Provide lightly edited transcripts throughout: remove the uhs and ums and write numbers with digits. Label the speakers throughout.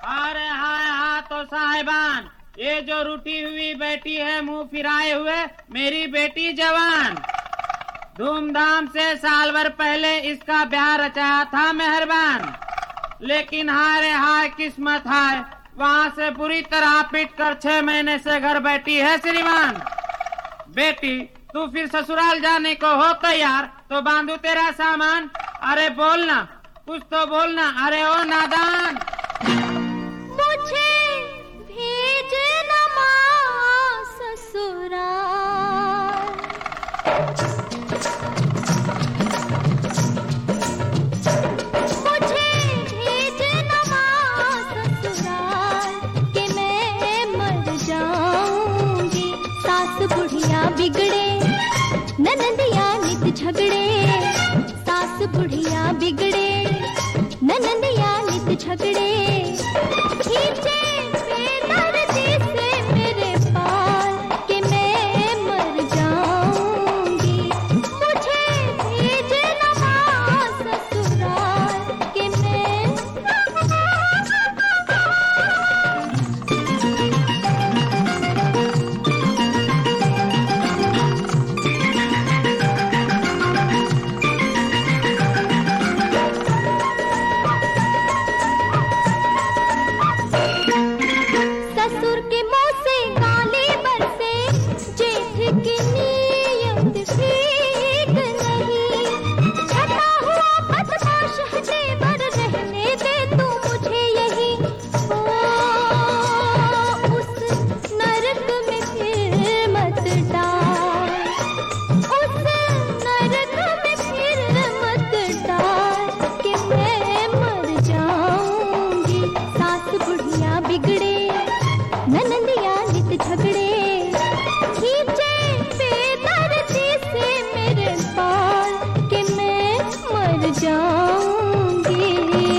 Speaker 1: अरे हाय हाँ तो साहिबान, ये जो रूठी हुई बेटी है मुंह फिराए हुए, मेरी बेटी जवान। धूमधाम से साल भर पहले इसका ब्याह रचाया था मेहरबान, लेकिन हाय रे हाय किस्मत हाय, वहाँ से बुरी तरह पीट कर 6 महीने से घर बैठी है श्रीमान। बेटी तू फिर ससुराल जाने को हो तैयार तो बांधू तेरा सामान। अरे बोलना, कुछ तो बोलना। अरे ओ नादान,
Speaker 2: मुझे भेजना माँ ससुराल, मुझे भेजना माँ ससुराल कि मैं मर जाऊंगी। सास बुढ़िया बिगड़े ननदिया नित झगड़े, सास बुढ़िया बिगड़े ननदिया नित झगड़े, खींचे बेदर्दी से मेरे पाल कि मैं मर जाऊंगी। मुझे भेजना माँ ससुराल कि मैं ससुर के मुंह से गाली बरसे, जेठ की नीयत ठीक नहीं। छटा हुआ बदमाश है जेवर, रहने दे तू मुझे यही। ओ उस नरक में फिर मत डाल, उस नरक में फिर मत डाल कि मैं मर जाऊंगी। सास बुढ़िया बिगड़े ननदिया नित झगड़े, खींचे बेदर्दी से मेरे बाल कि मैं मर जाऊंगी।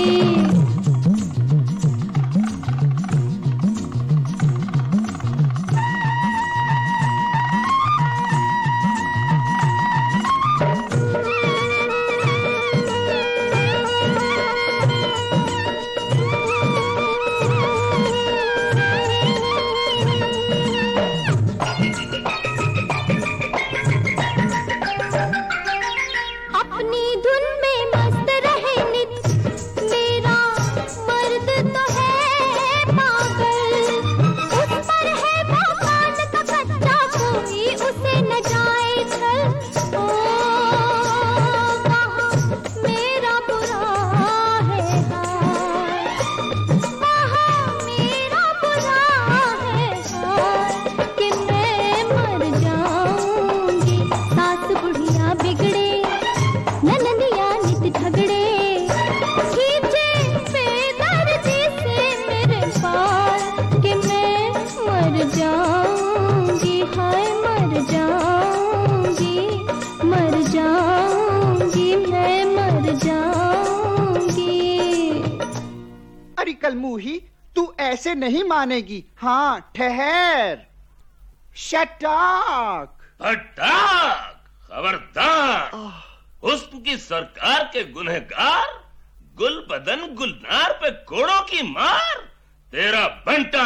Speaker 2: अपनी धुन में मस्त रहे नित, मेरा मर्द तो है पागल। उस पर है भगवान का कच्चा, कोई उसे न जाए छल। ओ कहाँ मेरा बुरा है हाल, कहाँ मेरा बुरा है हाल कि मैं मर जाऊंगी। सास बुढ़िया बिगड़े ननदिया नित झगड़े, खींचे बेदर्दी से मेरे बाल कि मैं मर जाऊंगी। हाय मर जाऊंगी, मर जाऊंगी, मैं मर जाऊंगी।
Speaker 3: अरे कलमुही, तू ऐसे नहीं मानेगी। हाँ ठहर, शटाक।
Speaker 4: फटाक, खबरदार। हुस्न की सरकार के गुनहगार, गुल बदन गुलनार पे कोड़ों की मार, तेरा बंटा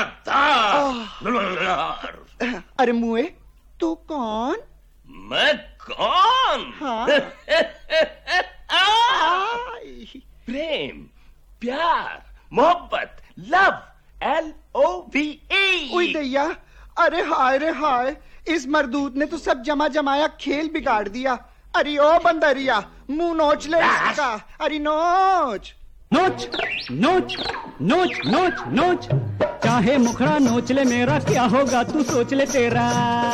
Speaker 4: दार।
Speaker 3: अरे मुए, तू कौन?
Speaker 4: मैं कौन?
Speaker 3: हाँ।
Speaker 4: प्रेम, प्यार, मोहब्बत, लव, LOVE।
Speaker 3: उई दैया, अरे हाय रे हाय, इस मरदूत ने तो सब जमा जमाया खेल बिगाड़ दिया। अरे ओ बंदरिया, मुंह नोच ले इसका। अरे नोच
Speaker 5: नोच नोच नोच नोच नोच, चाहे मुखड़ा नोच ले मेरा, क्या होगा तू सोच ले तेरा।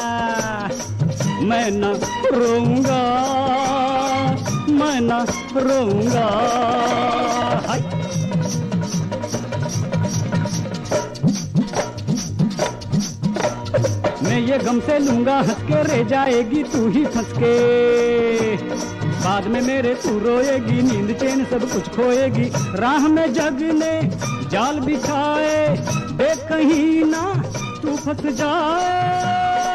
Speaker 5: मैं न रोऊंगा, मैं न रोऊंगा। हाय मैं ये गम से लूंगा हंस के, रह जाएगी तू ही फंस के। बाद में मेरे तू रोएगी, नींद चैन सब कुछ खोएगी। राह में जग ने जाल बिछाए, देख कहीं ना तू फंस जाए।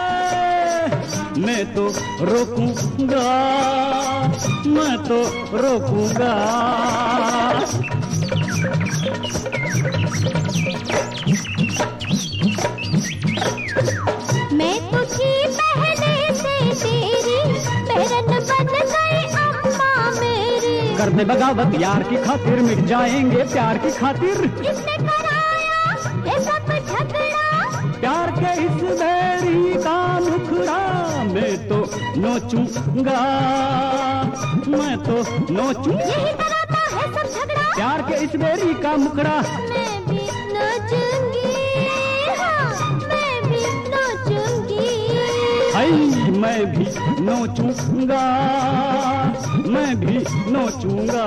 Speaker 5: मैं तो रोकूंगा, मैं तो रोकूंगा। में बगावत यार की खातिर, मिट जाएंगे प्यार की खातिर।
Speaker 2: किसने कराया ये सब झगड़ा,
Speaker 5: प्यार के इस बैरी का मुखड़ा मैं तो नोचूंगा, मैं तो नोचूं।
Speaker 2: यही कराता है सब झगड़ा,
Speaker 5: प्यार के इस बैरी का मुखड़ा
Speaker 2: मैं भी नाचूंगी, हाँ मैं भी नाचूंगी।
Speaker 5: हाय मैं भी नोचूंगा, मैं भी नोचूंगा।